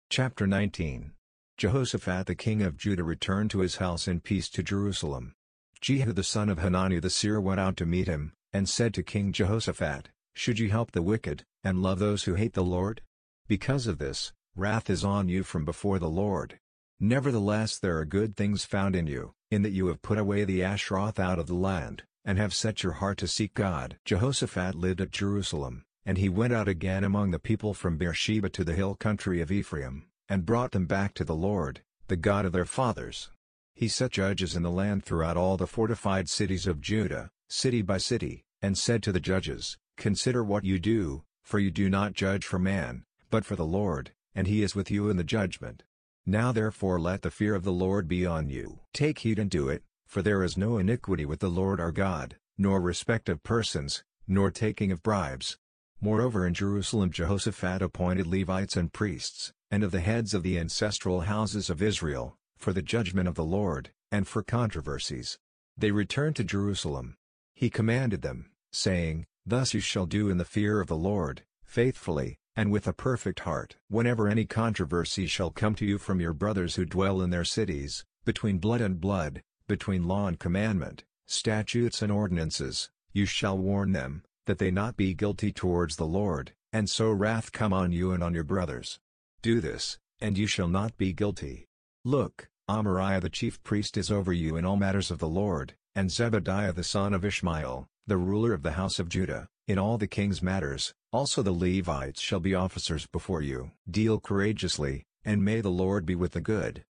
Chapter 19. Jehoshaphat the king of Judah returned to his house in peace to Jerusalem. Jehu the son of Hanani the seer went out to meet him, and said to King Jehoshaphat, "Should you help the wicked, and love those who hate the Lord? Because of this, wrath is on you from before the Lord. Nevertheless there are good things found in you, in that you have put away the Asheroth out of the land, and have set your heart to seek God." Jehoshaphat lived at Jerusalem, and he went out again among the people from Beersheba to the hill country of Ephraim, and brought them back to the Lord, the God of their fathers. He set judges in the land throughout all the fortified cities of Judah, city by city, and said to the judges, "Consider what you do, for you do not judge for man, but for the Lord, and he is with you in the judgment. Now therefore let the fear of the Lord be on you. Take heed and do it, for there is no iniquity with the Lord our God, nor respect of persons, nor taking of bribes." Moreover in Jerusalem Jehoshaphat appointed Levites and priests, and of the heads of the ancestral houses of Israel, for the judgment of the Lord, and for controversies. They returned to Jerusalem. He commanded them, saying, "Thus you shall do in the fear of the Lord, faithfully, and with a perfect heart. Whenever any controversy shall come to you from your brothers who dwell in their cities, between blood and blood, between law and commandment, statutes and ordinances, you shall warn them, that they not be guilty towards the Lord, and so wrath come on you and on your brothers. Do this, and you shall not be guilty. Look, Amariah the chief priest is over you in all matters of the Lord, and Zebadiah the son of Ishmael, the ruler of the house of Judah, in all the king's matters. Also the Levites shall be officers before you. Deal courageously, and may the Lord be with the good."